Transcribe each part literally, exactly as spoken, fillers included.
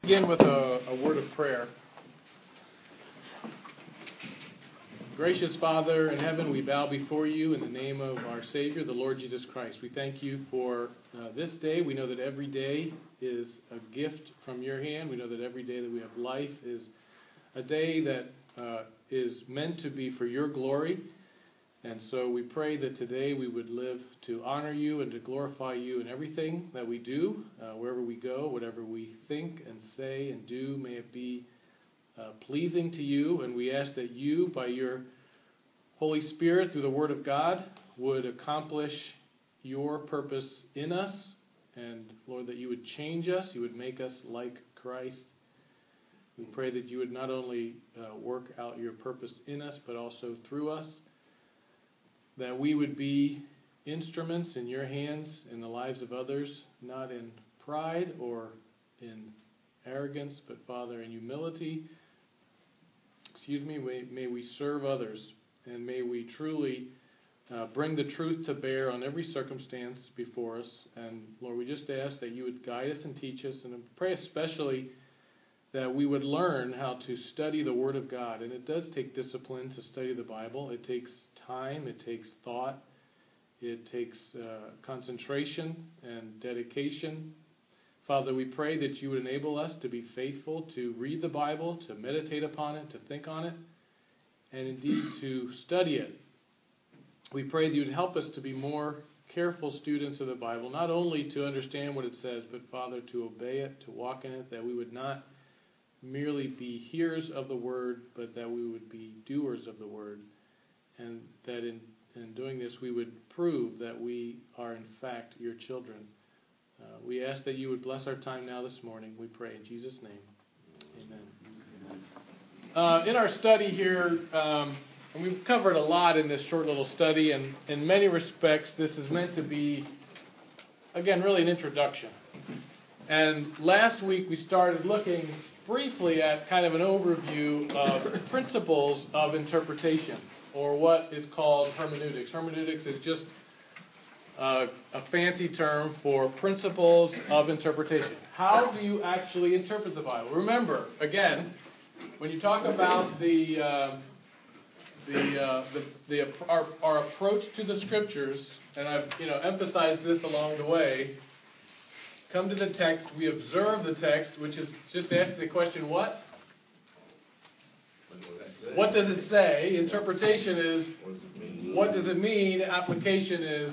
Begin with a, a word of prayer. Gracious Father in heaven, we bow before you in the name of our Savior, the Lord Jesus Christ. We thank you for uh, this day. We know that every day is a gift from your hand. We know that every day that we have life is a day that uh, is meant to be for your glory. And so we pray that today we would live to honor you and to glorify you in everything that we do, uh, wherever we go, whatever we think and say and do, may it be uh, pleasing to you. And we ask that you, by your Holy Spirit, through the Word of God, would accomplish your purpose in us. And Lord, that you would change us, you would make us like Christ. We pray that you would not only uh, work out your purpose in us, but also through us. That we would be instruments in your hands in the lives of others, not in pride or in arrogance, but Father, in humility. Excuse me, may, may we serve others, and may we truly uh, bring the truth to bear on every circumstance before us. And Lord, we just ask that you would guide us and teach us, and I pray especially that we would learn how to study the Word of God. And it does take discipline to study the Bible. It takes time, it takes thought, it takes uh, concentration and dedication. Father, we pray that you would enable us to be faithful to read the Bible, to meditate upon it, to think on it, and indeed to study it. We pray that you would help us to be more careful students of the Bible, not only to understand what it says, but Father, to obey it, to walk in it, that we would not merely be hearers of the Word, but that we would be doers of the Word. And that in, in doing this, we would prove that we are, in fact, your children. Uh, we ask that you would bless our time now this morning. We pray in Jesus' name. Amen. Uh, in our study here, um, and we've covered a lot in this short little study, and in many respects, this is meant to be, again, really an introduction. And last week, we started looking briefly at kind of an overview of principles of interpretation, or what is called hermeneutics. Hermeneutics is just uh, a fancy term for principles of interpretation. How do you actually interpret the Bible? Remember, again, when you talk about the uh, the, uh, the the our, our approach to the Scriptures, and I've you know emphasized this along the way. Come to the text, we observe the text, which is just asking the question, what? What does it say? Interpretation is, what does it mean? Application is,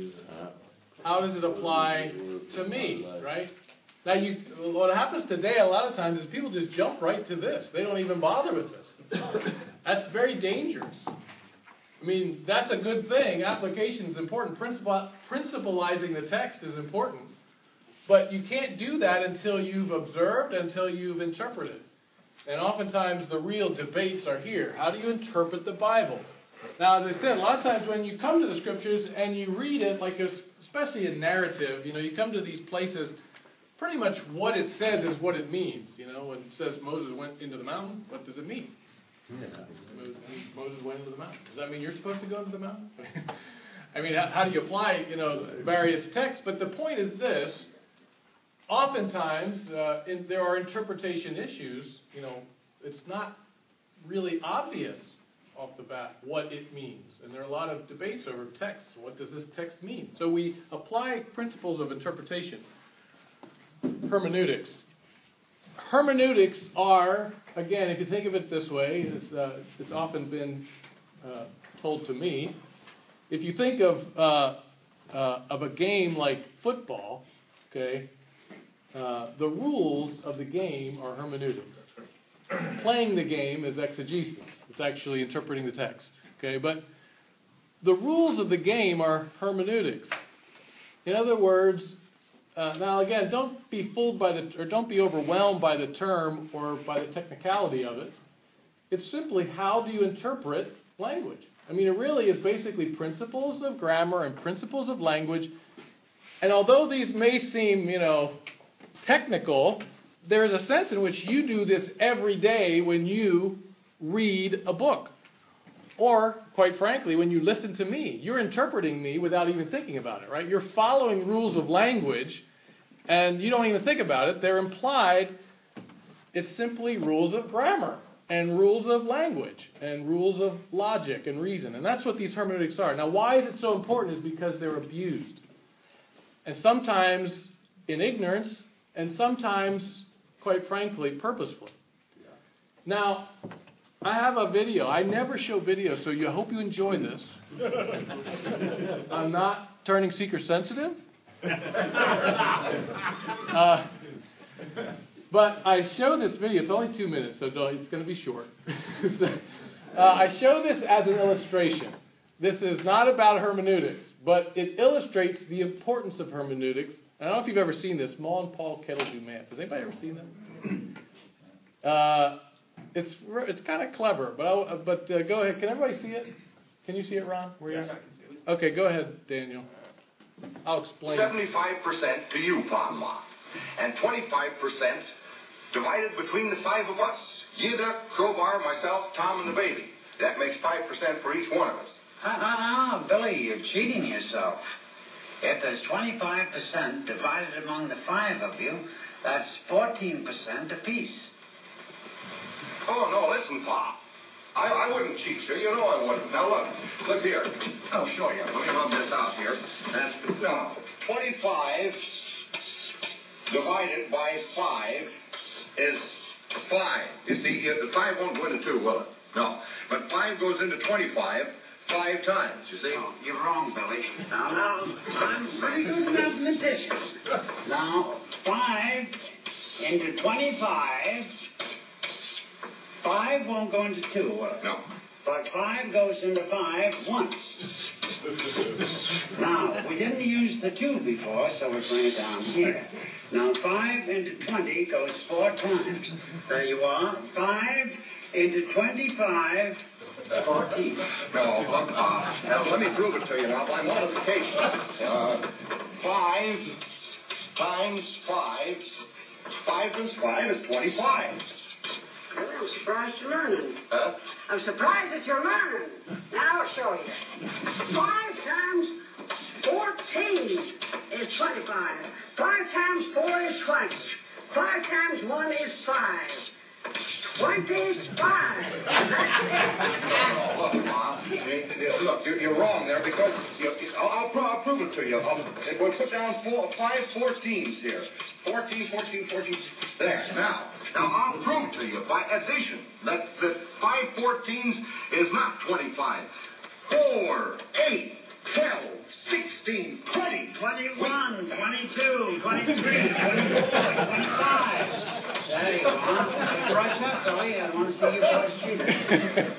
how does it apply to me, right? Now, you, what happens today a lot of times is people just jump right to this. They don't even bother with this. That's very dangerous. I mean, that's a good thing. Application is important. Principal, principalizing the text is important. But you can't do that until you've observed, until you've interpreted. And oftentimes the real debates are here. How do you interpret the Bible? Now, as I said, a lot of times when you come to the Scriptures and you read it, like especially in narrative, you know, you come to these places, pretty much what it says is what it means. You know, when it says Moses went into the mountain, what does it mean? Yeah. Moses went into the mountain. Does that mean you're supposed to go into the mountain? I mean, how, how do you apply, you know, various texts? But the point is this. Oftentimes, uh, in, there are interpretation issues. You know, it's not really obvious off the bat what it means. And there are a lot of debates over text. What does this text mean? So we apply principles of interpretation. Hermeneutics. Hermeneutics are, again, if you think of it this way, it's, uh, it's often been uh, told to me, if you think of, uh, uh, of a game like football, okay, Uh, the rules of the game are hermeneutics. Playing the game is exegesis. It's actually interpreting the text. Okay, but the rules of the game are hermeneutics. In other words, uh, now again, don't be fooled by the, or don't be overwhelmed by the term or by the technicality of it. It's simply how do you interpret language? I mean, it really is basically principles of grammar and principles of language. And although these may seem, you know, technical, there is a sense in which you do this every day when you read a book. Or, quite frankly, when you listen to me. You're interpreting me without even thinking about it, right? You're following rules of language, and you don't even think about it. They're implied It's simply rules of grammar and rules of language and rules of logic and reason. And that's what these hermeneutics are. Now, why is it so important is because they're abused. And sometimes in ignorance, and sometimes, quite frankly, purposefully. Now, I have a video. I never show video, so I hope you enjoy this. I'm not turning seeker sensitive. Uh, but I show this video. It's only two minutes, so don't, it's going to be short. uh, I show this as an illustration. This is not about hermeneutics, but it illustrates the importance of hermeneutics. I don't know if you've ever seen this. Maul and Paul Kettle do math. Has anybody ever seen this? Uh, it's it's kind of clever, but I'll, but uh, go ahead. Can everybody see it? Can you see it, Ron? Where yeah, you I can see it. Okay, go ahead, Daniel. I'll explain. seventy-five percent to you, Panma, and twenty-five percent divided between the five of us. Yida, Crowbar, myself, Tom, and the baby. That makes five percent for each one of us. Ah, ah, ah, Billy, you're cheating yourself. If there's twenty-five percent divided among the five of you, that's fourteen percent apiece. Oh, no, listen, Pa. I, I wouldn't cheat you. You know I wouldn't. Now, look. Look here. I'll show you. Let me rub this out here. That's, no, twenty-five divided by five is five. You see, the five won't go into two, will it? No. But five goes into twenty-five five times, you see? Oh, you're wrong, Billy. Now, now, I'm pretty good at mathematician. Now, five into twenty-five, five won't go into two, will it? No. But five goes into five once. Now, we didn't use the two before, so we're going down here. Now, five into twenty goes four times. There you are. Five into twenty-five, fourteen. No, look, uh, now, let me prove it to you now by multiplication. Uh, five times five, five times five is twenty-five. I'm surprised you're learning. Huh? I'm surprised that you're learning. Now I'll show you. Five times fourteen is twenty-five. Five times four is twenty. Five times one is five. Twenty-five. That's it. No, look, Ma. See, look, you're, you're wrong there because you, I'll, I'll, pro- I'll prove it to you. I'll, we'll put down four, five fourteens here. Fourteen, fourteen, fourteen. There. Now, now I'll prove to you by addition that, that five fourteens is not twenty-five. Four, eight, twelve, sixteen, twenty. twenty-one, twenty-two, twenty-three, twenty-four, twenty-five. There you are. Brush up, Billy. I want to see you boys cheating.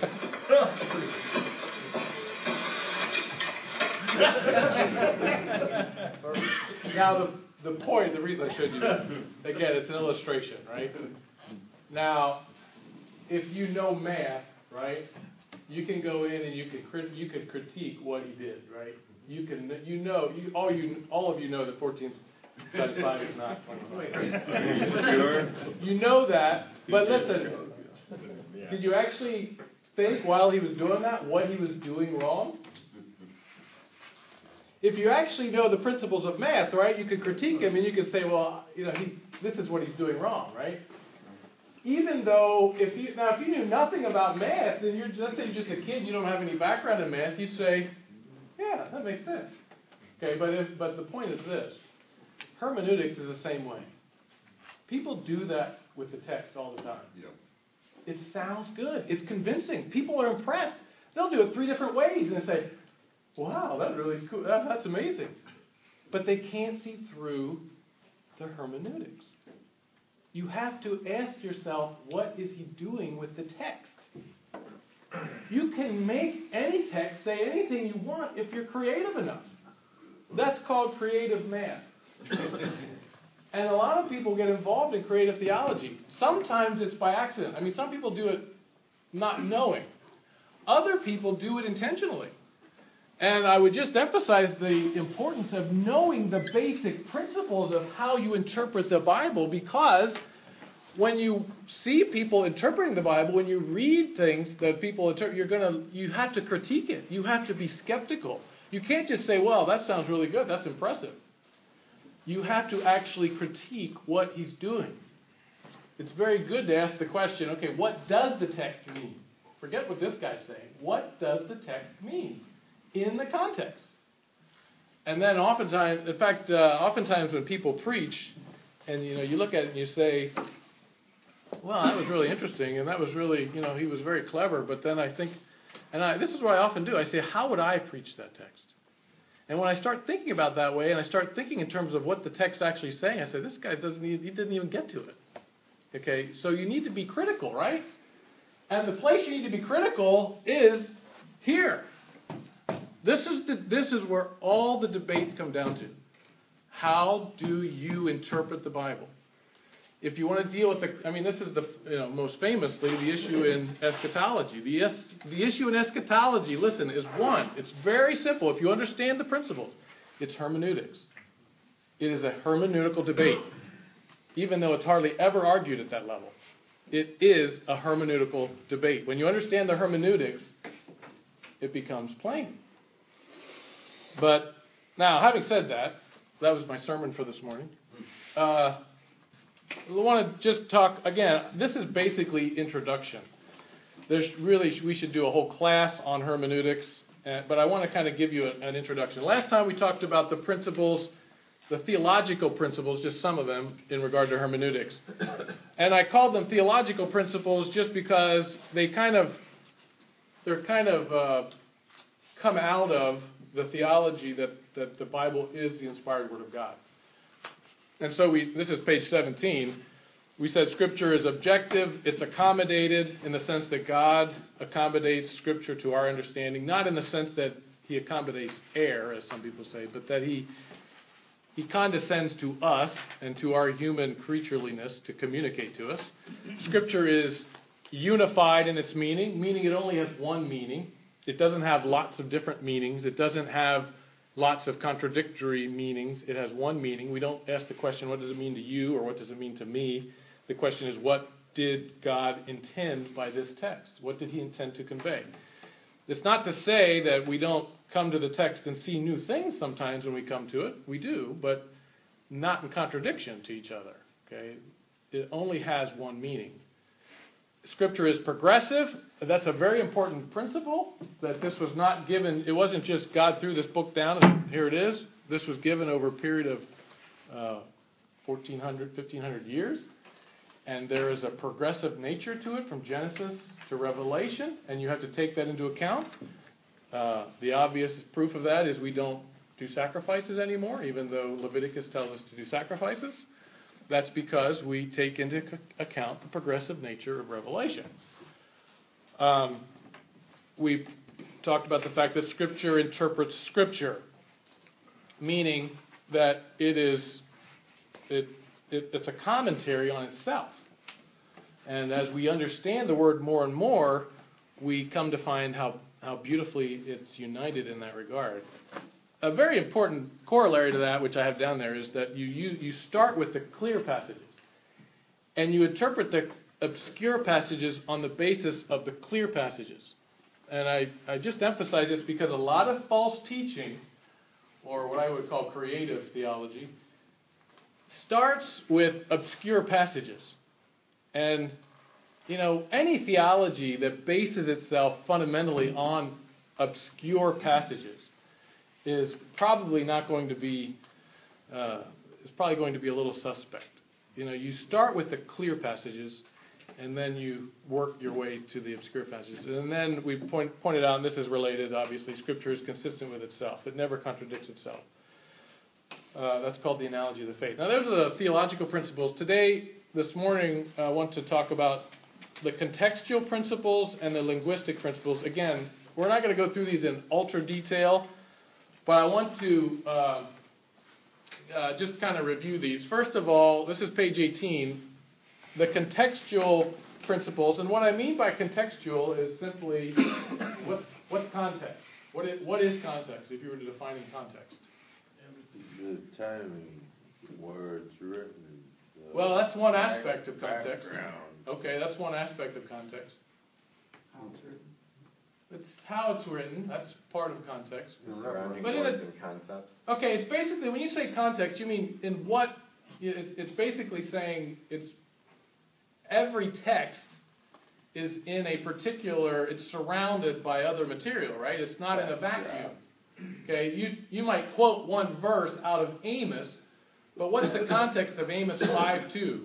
Now, the, the point, the reason I showed you this, again, it's an illustration, right? Now, if you know math, right, you can go in and you can crit- you can critique what he did, right? You can you know you all you all of you know that fourteen times five is not twenty-five. You know that, but listen, did you actually think while he was doing that what he was doing wrong? If you actually know the principles of math, right, you could critique him and you could say, well, you know, he, this is what he's doing wrong, right? Even though, if you now, if you knew nothing about math, then you're, let's say you're just a kid, you don't have any background in math, you'd say, yeah, that makes sense. Okay, but if, but the point is this. Hermeneutics is the same way. People do that with the text all the time. Yep. It sounds good. It's convincing. People are impressed. They'll do it three different ways and they say, wow, that really is cool. That, that's amazing. But they can't see through the hermeneutics. You have to ask yourself, what is he doing with the text? You can make any text say anything you want if you're creative enough. That's called creative math. And a lot of people get involved in creative theology. Sometimes it's by accident. I mean, some people do it not knowing. Other people do it intentionally. And I would just emphasize the importance of knowing the basic principles of how you interpret the Bible, because when you see people interpreting the Bible, when you read things that people interpret, you're gonna you have to critique it. You have to be skeptical. You can't just say, well, that sounds really good, that's impressive. You have to actually critique what he's doing. it's very good to ask the question, okay, what does the text mean? Forget what this guy's saying. What does the text mean in the context? And then oftentimes, in fact, uh, oftentimes when people preach, and you know, you look at it and you say, well, that was really interesting, and that was really, you know, he was very clever, but then I think, and I, this is what I often do, I say, how would I preach that text? And when I start thinking about that way, and I start thinking in terms of what the text actually is saying, I say, this guy doesn't even, he didn't even get to it. Okay, so you need to be critical, right? And the place you need to be critical is here. This is the, this is where all the debates come down to. How do you interpret the Bible? If you want to deal with the, I mean, this is the, you know, most famously the issue in eschatology. The, es, the issue in eschatology, listen, is one. It's very simple. If you understand the principles, it's hermeneutics. It is a hermeneutical debate, even though it's hardly ever argued at that level. It is a hermeneutical debate. When you understand the hermeneutics, it becomes plain. But now, having said that, that was my sermon for this morning. Uh, I want to just talk, again, this is basically introduction. There's really, we should do a whole class on hermeneutics, uh, but I want to kind of give you a, an introduction. Last time we talked about the principles, the theological principles, just some of them, in regard to hermeneutics. And I called them theological principles just because they kind of, they're kind of uh, come out of the theology that, that the Bible is the inspired Word of God. And so we, this is page seventeen. We said Scripture is objective. It's accommodated in the sense that God accommodates Scripture to our understanding, not in the sense that He accommodates air, as some people say, but that He He condescends to us and to our human creatureliness to communicate to us. Scripture is unified in its meaning, meaning it only has one meaning. It doesn't have lots of different meanings. It doesn't have lots of contradictory meanings. It has one meaning. We don't ask the question, what does it mean to you, or what does it mean to me? The question is, what did God intend by this text? What did He intend to convey? It's not to say that we don't come to the text and see new things sometimes when we come to it. We do, but not in contradiction to each other. Okay? It only has one meaning. Scripture is progressive. That's a very important principle, that this was not given, it wasn't just God threw this book down and here it is. This was given over a period of uh, fourteen hundred, fifteen hundred years. And there is a progressive nature to it from Genesis to Revelation, and you have to take that into account. Uh, the obvious proof of that is we don't do sacrifices anymore, even though Leviticus tells us to do sacrifices. That's because we take into account the progressive nature of Revelation. Um, we talked about the fact that Scripture interprets Scripture, meaning that it is it, it it's a commentary on itself. And as we understand the Word more and more, we come to find how, how beautifully it's united in that regard. A very important corollary to that, which I have down there, is that you, you, you start with the clear passages. And you interpret the obscure passages on the basis of the clear passages. And I, I just emphasize this because a lot of false teaching, or what I would call creative theology, starts with obscure passages. And, you know, any theology that bases itself fundamentally on obscure passages is probably not going to be, uh, is probably going to be a little suspect. You know, you start with the clear passages, and then you work your way to the obscure passages. And then we point, pointed out, and this is related, obviously, Scripture is consistent with itself. It never contradicts itself. Uh, that's called the analogy of the faith. Now, those are the theological principles. Today, this morning, I want to talk about the contextual principles and the linguistic principles. Again, we're not going to go through these in ultra detail, but I want to uh, uh, just kind of review these. First of all, this is page eighteen, the contextual principles. And what I mean by contextual is simply what, what context? What is, what is context, if you were to define in context? The timing, words written. Well, that's one aspect of context. Background. Okay, that's one aspect of context. How it's written. It's how it's written. That's part of context. The surrounding But in words a- and concepts. Okay, it's basically, when you say context, you mean in what, it's, it's basically saying it's every text is in a particular, it's surrounded by other material, right? It's not in a vacuum. Okay, you, you might quote one verse out of Amos, but what's the context of Amos five two?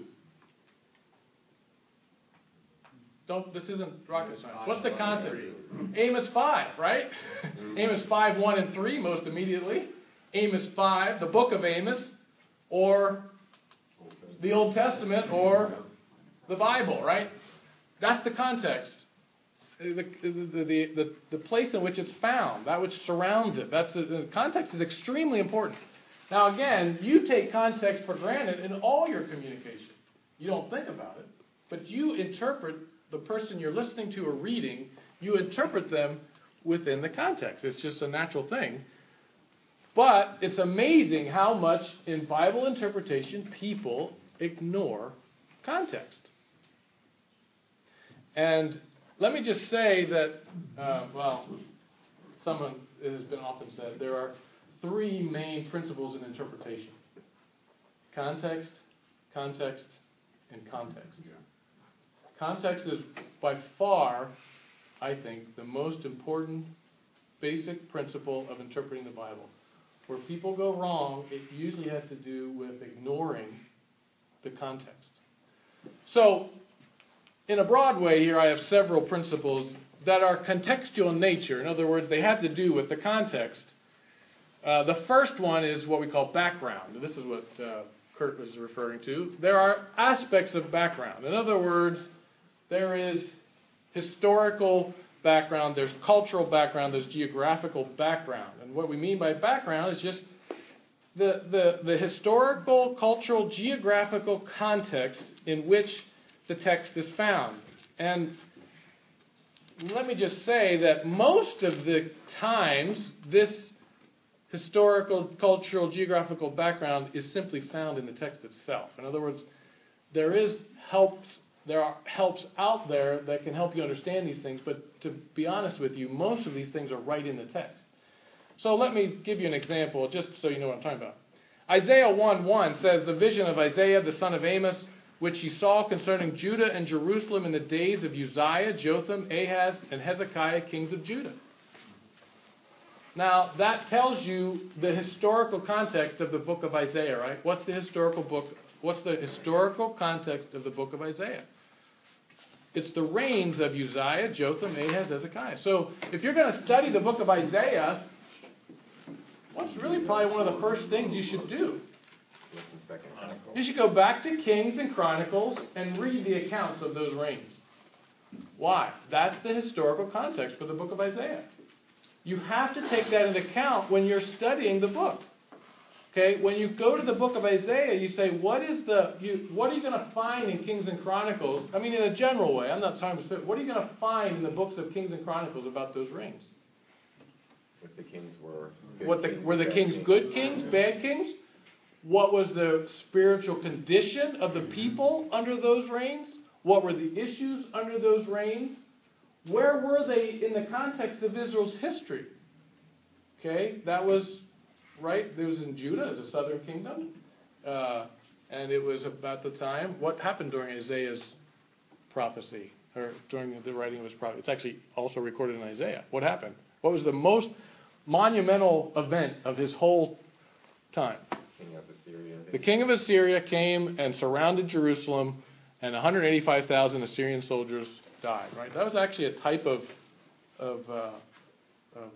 Don't, this isn't rocket science. What's the context? Amos five, right? Amos five, one and three most immediately. Amos five, the book of Amos, or the Old Testament, or the Bible, right? That's the context. The, the, the, the, the place in which it's found, that which surrounds it. That's the context is extremely important. Now again, you take context for granted in all your communication. You don't think about it, but you interpret the person you're listening to or reading, you interpret them within the context. It's just a natural thing. But it's amazing how much in Bible interpretation people ignore context. And let me just say that, uh, well, someone it has been often said, there are three main principles in interpretation. Context, context, and context. Context is by far, I think, the most important basic principle of interpreting the Bible. Where people go wrong, it usually has to do with ignoring the context. So, in a broad way here, I have several principles that are contextual in nature. In other words, they have to do with the context. Uh, the first one is what we call background. This is what uh, Kurt was referring to. There are aspects of background. In other words, there is historical background, there's cultural background, there's geographical background. And what we mean by background is just the, the, the historical, cultural, geographical context in which the text is found. And let me just say that most of the times this historical, cultural, geographical background is simply found in the text itself. In other words, there is helps, there are helps out there that can help you understand these things, but to be honest with you, most of these things are right in the text. So let me give you an example, just so you know what I'm talking about. Isaiah one one says, the vision of Isaiah, the son of Amos, which he saw concerning Judah and Jerusalem in the days of Uzziah, Jotham, Ahaz, and Hezekiah, kings of Judah. Now, that tells you the historical context of the book of Isaiah, right? What's the historical book? What's the historical context of the book of Isaiah? It's the reigns of Uzziah, Jotham, Ahaz, Hezekiah. So, if you're going to study the book of Isaiah, what's really probably one of the first things you should do? You should go back to Kings and Chronicles and read the accounts of those reigns. Why? That's the historical context for the book of Isaiah. You have to take that into account when you're studying the book. Okay, when you go to the book of Isaiah, you say, what is the, you, what are you going to find in Kings and Chronicles? I mean, in a general way. I'm not talking about, what are you going to find in the books of Kings and Chronicles about those reigns? What the kings were. What the, were the kings good kings, bad kings? What was the spiritual condition of the people under those reigns? What were the issues under those reigns? Where were they in the context of Israel's history? Okay, that was, right, it was in Judah as a southern kingdom. Uh, and it was about the time, what happened during Isaiah's prophecy? Or during the writing of his prophecy. It's actually also recorded in Isaiah. What happened? What was the most monumental event of his whole time? King of Assyria. The king of Assyria came and surrounded Jerusalem, and one hundred eighty-five thousand Assyrian soldiers died. Right? That was actually a type of of uh, of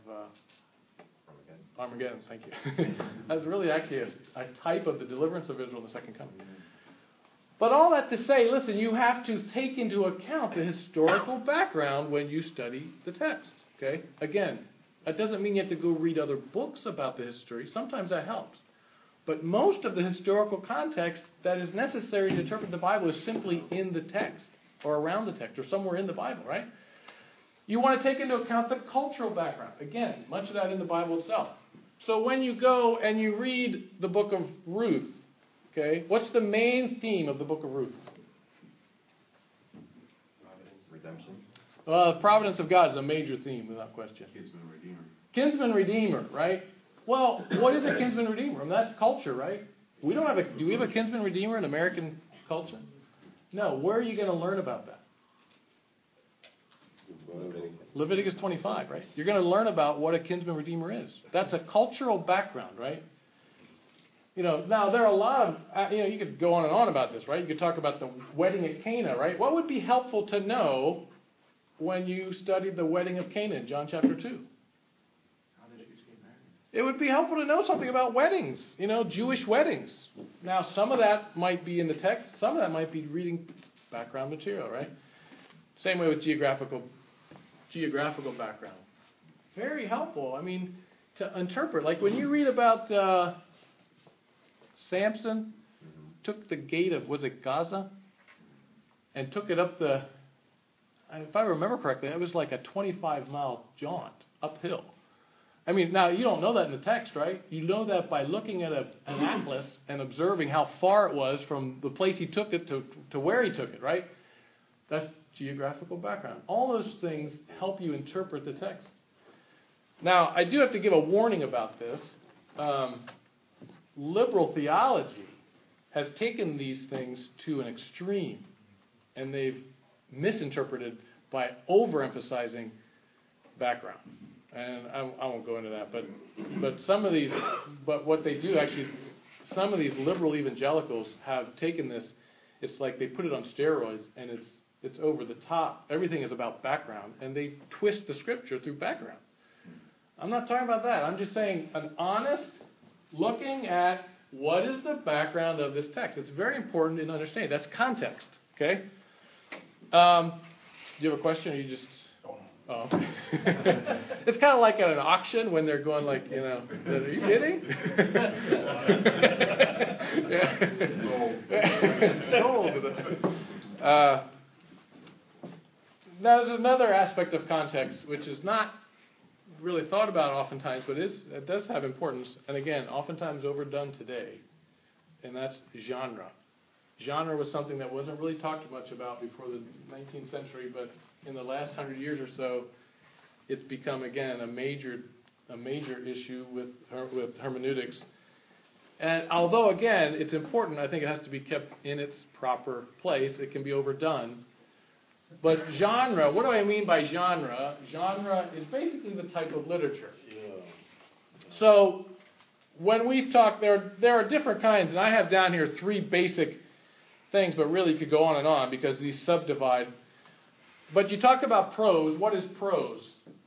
uh, Armageddon. Thank you. That's really actually a, a type of the deliverance of Israel in the second coming. But all that to say, listen, you have to take into account the historical background when you study the text. Okay? Again, that doesn't mean you have to go read other books about the history. Sometimes that helps. But most of the historical context that is necessary to interpret the Bible is simply in the text, or around the text, or somewhere in the Bible, right? You want to take into account the cultural background. Again, much of that in the Bible itself. So when you go and you read the book of Ruth, okay, what's the main theme of the book of Ruth? Providence, redemption. Well, the providence of God is a major theme, without question. Kinsman Redeemer. Kinsman Redeemer, right? Well, what is a kinsman redeemer? I mean, that's culture, right? We don't have a. Do we have a kinsman redeemer in American culture? No, where are you going to learn about that? Leviticus. Leviticus twenty-five, right? You're going to learn about what a kinsman redeemer is. That's a cultural background, right? You know, now there are a lot of, uh, you know, you could go on and on about this, right? You could talk about the wedding at Cana, right? What would be helpful to know when you studied the wedding of Cana in John chapter two? How did Jews get married? It would be helpful to know something about weddings, you know, Jewish weddings. Now, some of that might be in the text. Some of that might be reading background material, right? Same way with geographical geographical background. Very helpful. I mean, to interpret. Like when you read about uh, Samson took the gate of, was it Gaza? And took it up the, if I remember correctly, it was like a twenty-five mile jaunt uphill. I mean, now you don't know that in the text, right? You know that by looking at a, an atlas and observing how far it was from the place he took it to, to where he took it, right? That's geographical background. All those things help you interpret the text. Now, I do have to give a warning about this. Um, liberal theology has taken these things to an extreme, and they've misinterpreted by overemphasizing background. And I, I won't go into that, but but some of these, but what they do actually, some of these liberal evangelicals have taken this. It's like they put it on steroids, and it's it's over the top. Everything is about background, and they twist the scripture through background. I'm not talking about that. I'm just saying an honest looking at what is the background of this text. It's very important to understand. That's context. Okay. Um, do you have a question, or you just? Oh. It's kind of like at an auction when they're going like, you know, are you kidding? Gold. Uh, now, there's another aspect of context which is not really thought about oftentimes, but is, it does have importance, and again, oftentimes overdone today, and that's genre. Genre was something that wasn't really talked much about before the nineteenth century, but in the last hundred years or so, it's become again a major, a major issue with her, with hermeneutics. And although again it's important, I think it has to be kept in its proper place. It can be overdone. But genre, what do I mean by genre? Genre is basically the type of literature. So when we talk, there there are different kinds, and I have down here three basic things, but really could go on and on because these subdivide. But you talk about prose. What is prose?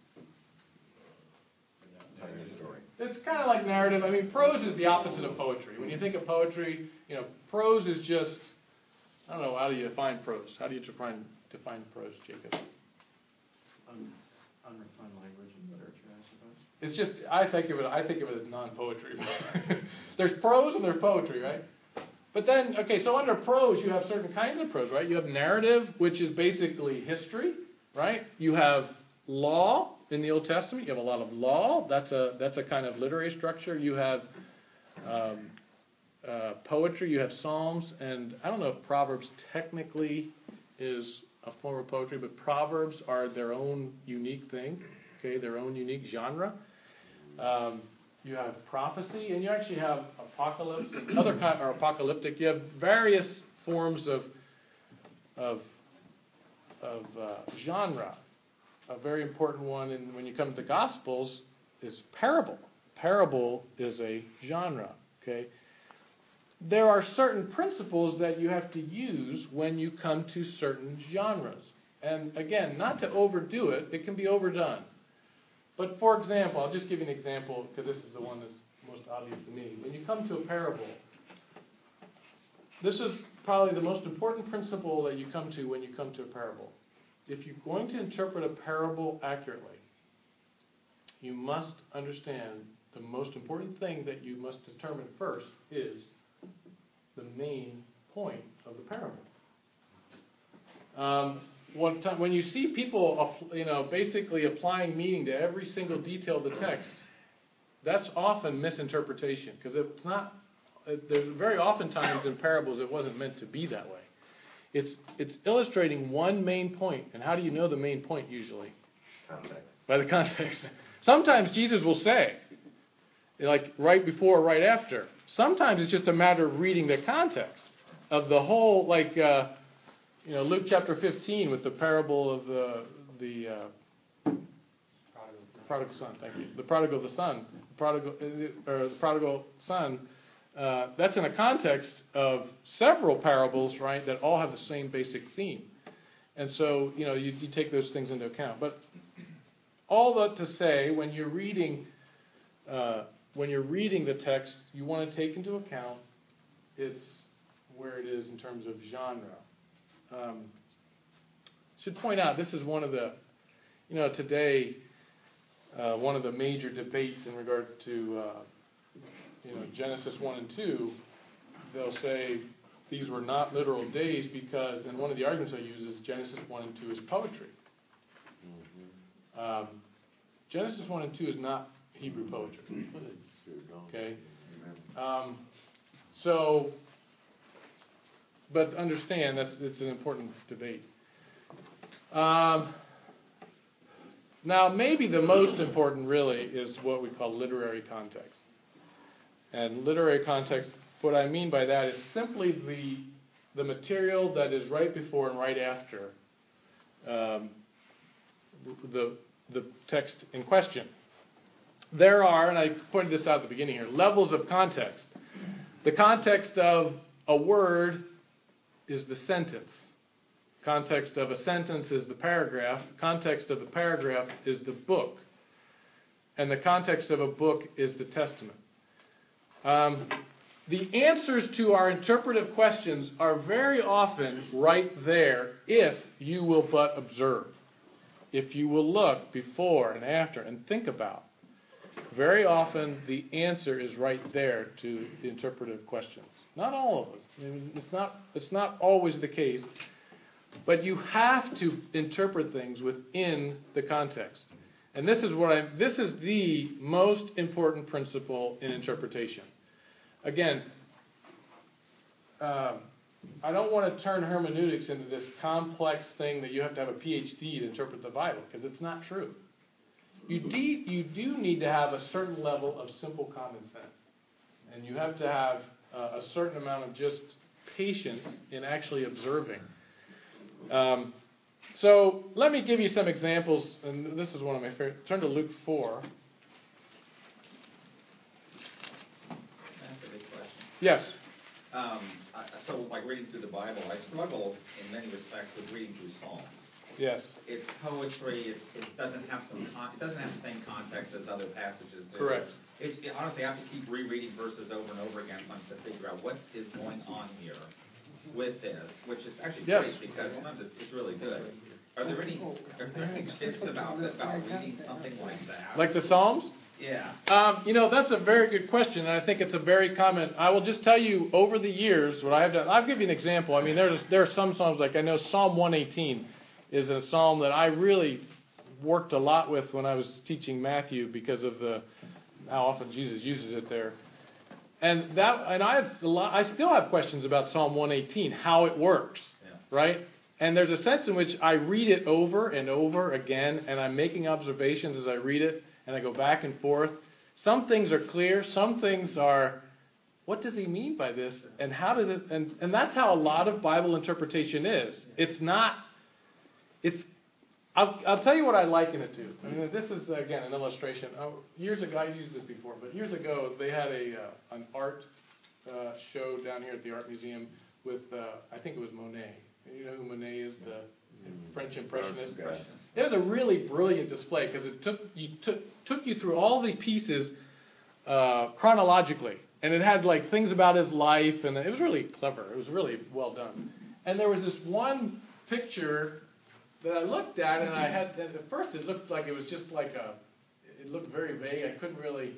Telling a story. It's kind of like narrative. I mean, prose is the opposite of poetry. When you think of poetry, you know, prose is just, I don't know, how do you define prose? How do you define define prose, Jacob? Un, unrefined language and literature, I suppose. It's just, I think of it, I think of it as non-poetry. There's prose and there's poetry, right? But then, okay, so under prose, you have certain kinds of prose, right? You have narrative, which is basically history, right? You have law in the Old Testament. You have a lot of law. That's a that's a kind of literary structure. You have um, uh, poetry. You have psalms, and I don't know if Proverbs technically is a form of poetry, but Proverbs are their own unique thing, okay, their own unique genre. Um, You have prophecy, and you actually have apocalypse and other kind, or apocalyptic. You have various forms of of of uh, genre. A very important one, and when you come to Gospels, is parable. Parable is a genre. Okay, there are certain principles that you have to use when you come to certain genres, and again, not to overdo it. It can be overdone. But for example, I'll just give you an example because this is the one that's most obvious to me. When you come to a parable, this is probably the most important principle that you come to when you come to a parable. If you're going to interpret a parable accurately, you must understand the most important thing that you must determine first is the main point of the parable. Um, One time, when you see people, you know, basically applying meaning to every single detail of the text, that's often misinterpretation because it's not. There's very often times in parables it wasn't meant to be that way. It's it's illustrating one main point, and how do you know the main point usually? Context. By the context. Sometimes Jesus will say, like right before or right after. Sometimes it's just a matter of reading the context of the whole, like. Uh, you know, Luke chapter fifteen with the parable of the the uh, prodigal son. Thank you. The prodigal the son, the prodigal or the prodigal son. Uh, that's in a context of several parables, right? That all have the same basic theme, and so you know you, you take those things into account. But all that to say, when you're reading, uh, when you're reading the text, you want to take into account its where it is in terms of genre. Um, should point out this is one of the, you know, today uh, one of the major debates in regard to, uh, you know, Genesis one and two. They'll say these were not literal days because, and one of the arguments I use is Genesis one and two is poetry. Um, Genesis one and two is not Hebrew poetry. Okay? Um, so, but understand that's it's an important debate. Um, now, maybe the most important really is what we call literary context. And literary context, what I mean by that is simply the the material that is right before and right after um, the the text in question. There are, and I pointed this out at the beginning here, levels of context. The context of a word is the sentence. Context of a sentence is the paragraph. Context of the paragraph is the book. And the context of a book is the testament. Um, the answers to our interpretive questions are very often right there if you will but observe. If you will look before and after and think about. Very often the answer is right there to the interpretive questions. Not all of them. I mean, it's not, it's not always the case. But you have to interpret things within the context. And this is what I this is the most important principle in interpretation. Again, um, I don't want to turn hermeneutics into this complex thing that you have to have a P H D to interpret the Bible, because it's not true. You, de- you do need to have a certain level of simple common sense. And you have to have uh, a certain amount of just patience in actually observing. Um, so let me give you some examples, and this is one of my favorite. Turn to Luke four. That's a big question. Yes. Um, I, so, like reading through the Bible, I struggle in many respects with reading through Psalms. Yes. It's poetry. It's, it doesn't have some. Con- it doesn't have the same context as other passages do. Correct. It's it, honestly, I have to keep rereading verses over and over again to figure out what is going on here with this, which is actually yes. great because sometimes it's, it's really good. Are there any are there any tips about about reading something like that? Like the Psalms? Yeah. Um, you know, that's a very good question, and I think it's a very common. I will just tell you over the years what I have done. I'll give you an example. I mean, there's there are some psalms like I know Psalm one eighteen is a psalm that I really worked a lot with when I was teaching Matthew because of the how often Jesus uses it there. And that, and I have a lot, I still have questions about Psalm one eighteen, how it works, yeah. right? And there's a sense in which I read it over and over again, and I'm making observations as I read it, and I go back and forth. Some things are clear, some things are, what does he mean by this, and how does it? And and that's how a lot of Bible interpretation is. It's not. It's. I'll, I'll tell you what I liken it to. I mean, this is, again, an illustration. Oh, years ago, I used this before, but years ago, they had a uh, an art uh, show down here at the Art Museum with, uh, I think it was Monet. You know who Monet is, the mm-hmm. French Impressionist? Yeah. It was a really brilliant display because it took you took took you through all these pieces uh, chronologically, and it had like things about his life, and it was really clever. It was really well done. And there was this one picture that I looked at, and I had, and at first it looked like it was just like a, it looked very vague. I couldn't really,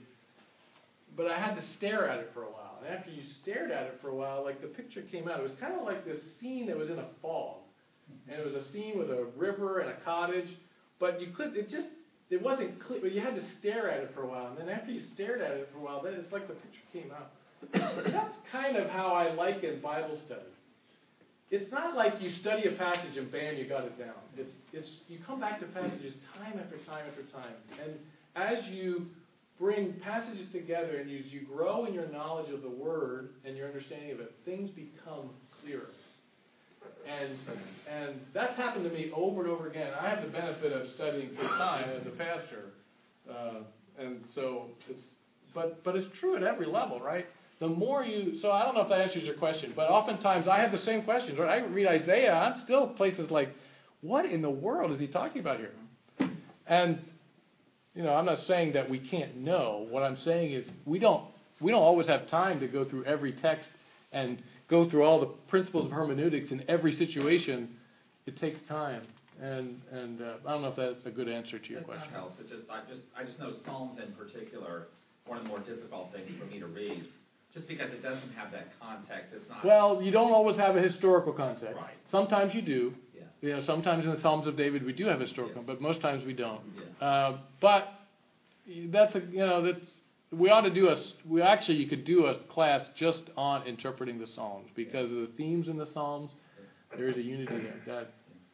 but I had to stare at it for a while. And after you stared at it for a while, like the picture came out. It was kind of like this scene that was in a fog. And it was a scene with a river and a cottage, but you could, it just, it wasn't clear, but you had to stare at it for a while. And then after you stared at it for a while, then it's like the picture came out. That's kind of how I liken Bible study. It's not like you study a passage and bam, you got it down. It's it's you come back to passages time after time after time. And as you bring passages together and as you grow in your knowledge of the Word and your understanding of it, things become clearer. And and that's happened to me over and over again. I have the benefit of studying full time as a pastor, uh, and so it's but but it's true at every level, right? The more you so I don't know if that answers your question, but oftentimes I have the same questions. Right? I read Isaiah, I'm still places like, what in the world is he talking about here? And you know, I'm not saying that we can't know. What I'm saying is we don't we don't always have time to go through every text and go through all the principles of hermeneutics in every situation. It takes time, and and uh, I don't know if that's a good answer to your That question. helps. It just I just I just know Psalms in particular, one of the more difficult things for me to read, just because it doesn't have that context. It's not. Well, you don't always have a historical context. Right. Sometimes you do. Yeah. You know, sometimes in the Psalms of David we do have historical, Yes. but most times we don't. Yeah. Uh, but that's a you know that's. We ought to do a, we actually, you could do a class just on interpreting the Psalms because of the themes in the Psalms. There is a unity there. God.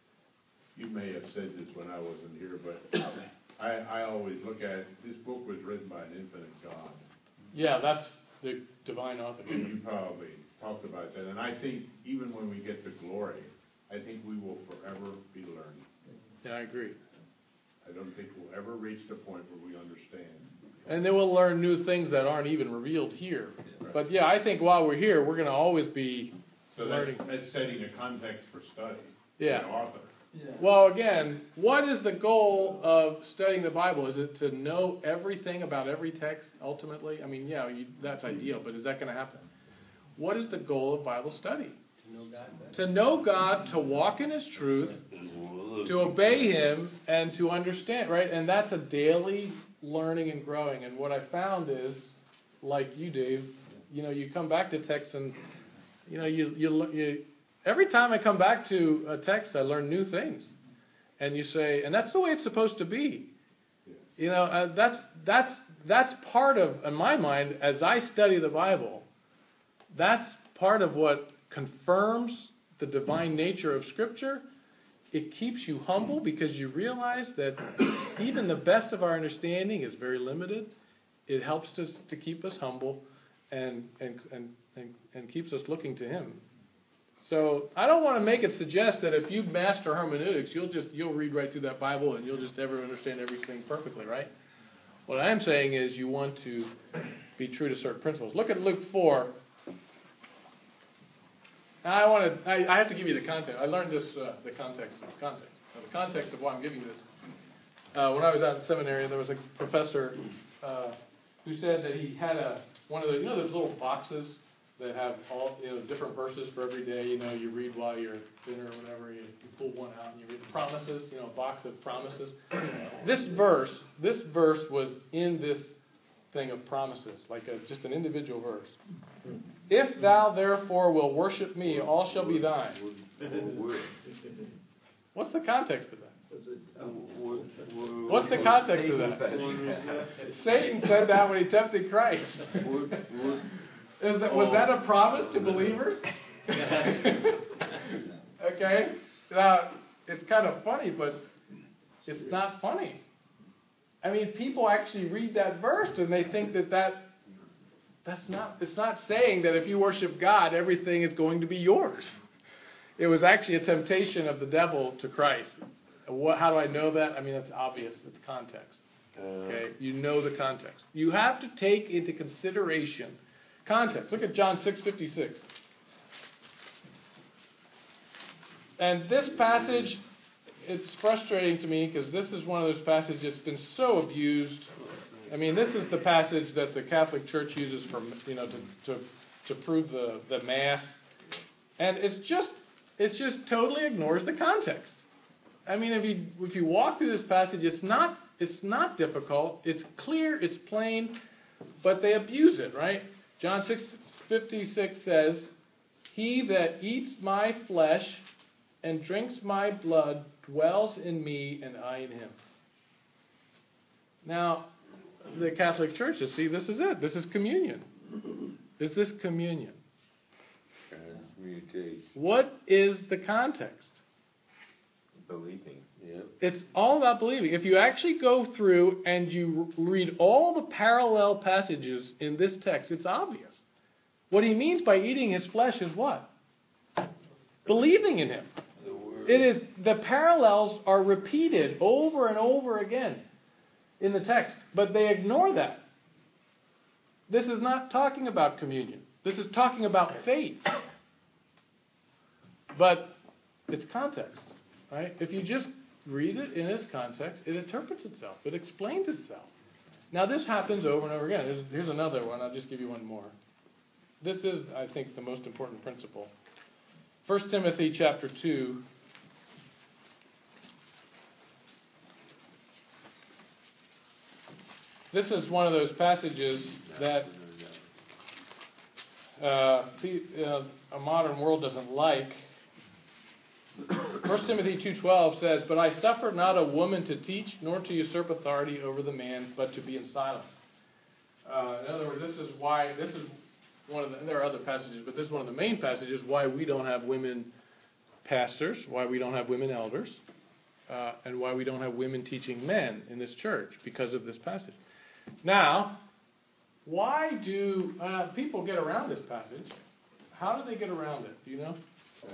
You may have said this when I wasn't here, but I, I always look at, this book was written by an infinite God. Yeah, that's the divine author. And you probably talked about that. And I think even when we get to glory, I think we will forever be learning. Yeah, I agree. I don't think we'll ever reach the point where we understand. And then we'll learn new things that aren't even revealed here. Right. But yeah, I think while we're here, we're going to always be So learning. that's, that's setting a context for study. Yeah. The author. Well, again, what is the goal of studying the Bible? Is it to know everything about every text ultimately? I mean, yeah, you, that's ideal, but is that going to happen? What is the goal of Bible study? To know God. To know God, to walk in His truth, to obey Him, and to understand, right? And that's a daily learning and growing. And what I found is, like you, Dave, you know, you come back to text and, you know, you, you, you every time I come back to a text, I learn new things. And you say, and that's the way it's supposed to be. You know, uh, that's that's that's part of, in my mind, as I study the Bible, that's part of what confirms the divine nature of Scripture. It keeps you humble because you realize that even the best of our understanding is very limited. It helps us to keep us humble and and, and, and and keeps us looking to Him. So I don't want to make it suggest that if you master hermeneutics, you'll just you'll read right through that Bible and you'll just ever understand everything perfectly, right? What I am saying is you want to be true to certain principles. Look at Luke four. Now I want to. I, I have to give you the context. I learned this. Uh, the context. The context. Now, the context of why I'm giving this. Uh, when I was out in seminary, there was a professor uh, who said that he had a one of the you know those little boxes that have all you know different verses for every day. You know, you read while you're at dinner or whatever. You, you pull one out and you read the promises. You know, a box of promises. This verse. This verse was in this thing of promises, like a, just an individual verse. If thou therefore will worship me, all shall be thine. What's the context of that? What's the context of that? Satan said that when he tempted Christ. Is that, was that a promise to believers? Okay. Now, it's kind of funny, but it's not funny. I mean, people actually read that verse and they think that, that that's not, it's not saying that if you worship God, everything is going to be yours. It was actually a temptation of the devil to Christ. What, how do I know that? I mean, it's obvious. It's context. Okay? You know the context. You have to take into consideration context. Look at John six fifty-six. And this passage, it's frustrating to me because this is one of those passages that's been so abused. I mean, this is the passage that the Catholic Church uses for, you know, to to, to prove the, the Mass. And it's just it just totally ignores the context. I mean, if you if you walk through this passage, it's not it's not difficult. It's clear, it's plain, but they abuse it, right? John six fifty-six says, "He that eats my flesh and drinks my blood dwells in me, and I in him." Now, the Catholic Church, you see, this is it. This is communion. Is this communion? Transmutation. What is the context? Believing. Yep. It's all about believing. If you actually go through and you read all the parallel passages in this text, it's obvious. What he means by eating his flesh is what? believing in Him. It is, the parallels are repeated over and over again in the text, but they ignore that. This is not talking about communion. This is talking about faith. But it's context, right? If you just read it in its context, it interprets itself. It explains itself. Now, this happens over and over again. Here's, here's another one. I'll just give you one more. This is, I think, the most important principle. First Timothy chapter two. This is one of those passages that uh, the, uh, a modern world doesn't like. First Timothy two twelve says, "But I suffer not a woman to teach, nor to usurp authority over the man, but to be in silence." Uh, in other words, this is why, this is one of the, there are other passages, but this is one of the main passages why we don't have women pastors, why we don't have women elders, uh, and why we don't have women teaching men in this church, because of this passage. Now, why do uh, people get around this passage? How do they get around it? Do you know?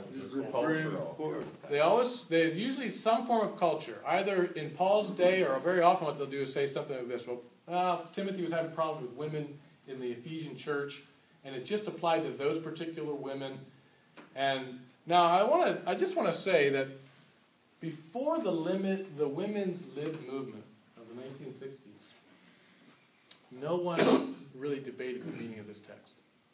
They always, there's usually some form of culture. Either in Paul's day, or very often what they'll do is say something like this. Well, uh, Timothy was having problems with women in the Ephesian church, and it just applied to those particular women. And now I want to, I just want to say that before the limit, the women's lib movement of the nineteen sixties, no one really debated the meaning of this text.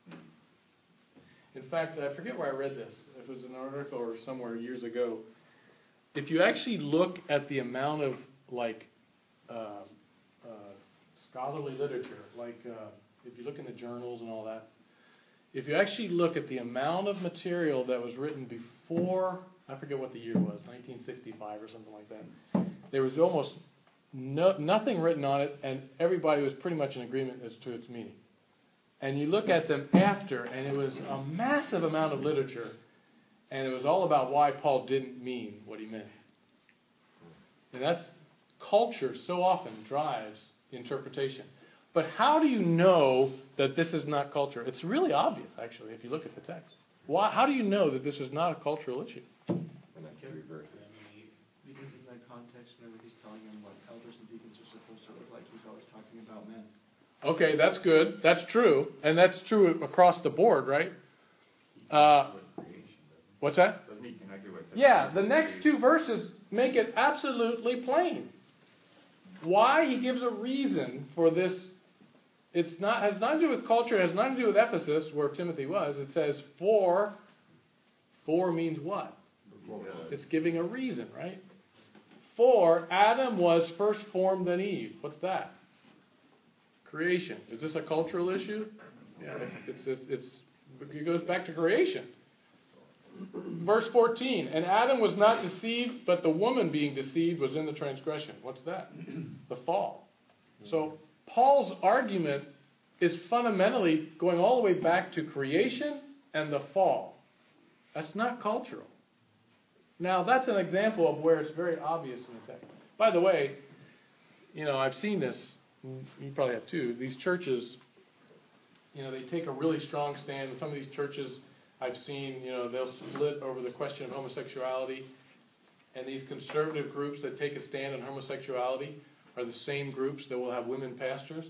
In fact, I forget where I read this. It was an article or somewhere years ago. If you actually look at the amount of like uh, uh, scholarly literature, like uh, if you look in the journals and all that, if you actually look at the amount of material that was written before, I forget what the year was, nineteen sixty-five or something like that, there was almost no, nothing written on it, and everybody was pretty much in agreement as to its meaning. And you look at them after, and it was a massive amount of literature, and it was all about why Paul didn't mean what he meant. And that's, culture so often drives interpretation. But how do you know that this is not culture? It's really obvious, actually, if you look at the text. Why, how do you know that this is not a cultural issue? And that's three verses. Because in that context, whenever he's telling them what elders and deacons are supposed to look like, he's always talking about men. Okay, that's good. That's true. And that's true across the board, right? Uh, what's that? Doesn't he connect it with the Yeah, the next two verses make it absolutely plain. Why? He gives a reason for this. It's not has nothing to do with culture. It has nothing to do with Ephesus, where Timothy was. It says, for. For means what? It's giving a reason, right? For Adam was first formed than Eve. What's that? Creation. Is this a cultural issue? Yeah, it's, it's, it's, it goes back to creation. Verse fourteen, and Adam was not deceived, but the woman being deceived was in the transgression. What's that? The fall. So Paul's argument is fundamentally going all the way back to creation and the fall. That's not cultural. Now, that's an example of where it's very obvious in the text. By the way, you know, I've seen this. You probably have too. These churches, you know, they take a really strong stand. In some of these churches I've seen, you know, they'll split over the question of homosexuality. And these conservative groups that take a stand on homosexuality are the same groups that will have women pastors.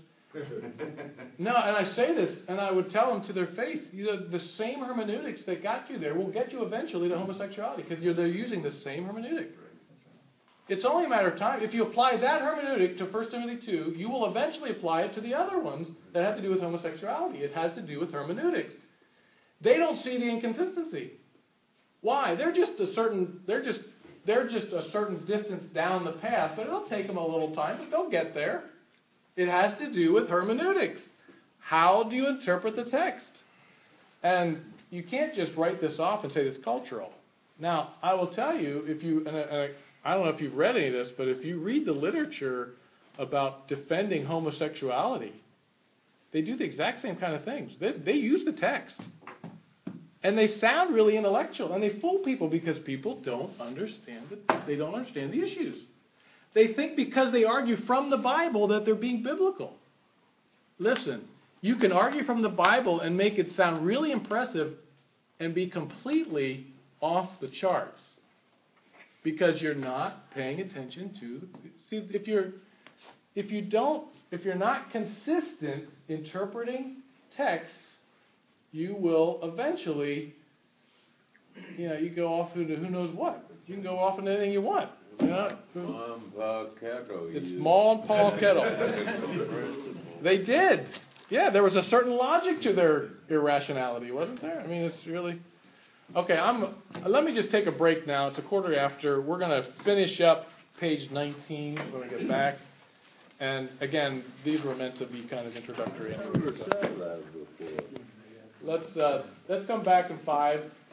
No, and I say this, and I would tell them to their face, you know, the same hermeneutics that got you there will get you eventually to homosexuality, because they're using the same hermeneutic. It's only a matter of time. If you apply that hermeneutic to First Timothy two, you will eventually apply it to the other ones that have to do with homosexuality. It has to do with hermeneutics. They don't see the inconsistency. Why? They're just a certain. They're just. They're just a certain distance down the path, but it'll take them a little time, but they'll get there. It has to do with hermeneutics. How do you interpret the text? And you can't just write this off and say it's cultural. Now, I will tell you, if you, and I, I don't know if you've read any of this, but if you read the literature about defending homosexuality, they do the exact same kind of things. They, they use the text. And they sound really intellectual, and they fool people because people don't understand it. They don't understand the issues. They think because they argue from the Bible that they're being biblical. Listen, you can argue from the Bible and make it sound really impressive and be completely off the charts because you're not paying attention to. See, if you're if you don't if you're not consistent interpreting texts, you will eventually, you know, you go off into who knows what. You can go off into anything you want. You know? It's Maul and Paul Kettle. They did. Yeah, there was a certain logic to their irrationality, wasn't there? I mean, it's really... Okay, I'm. Let me just take a break now. It's a quarter after. We're going to finish up page nineteen when we get back. And again, these were meant to be kind of introductory. Anyway, so. Let's uh, let's come back in five.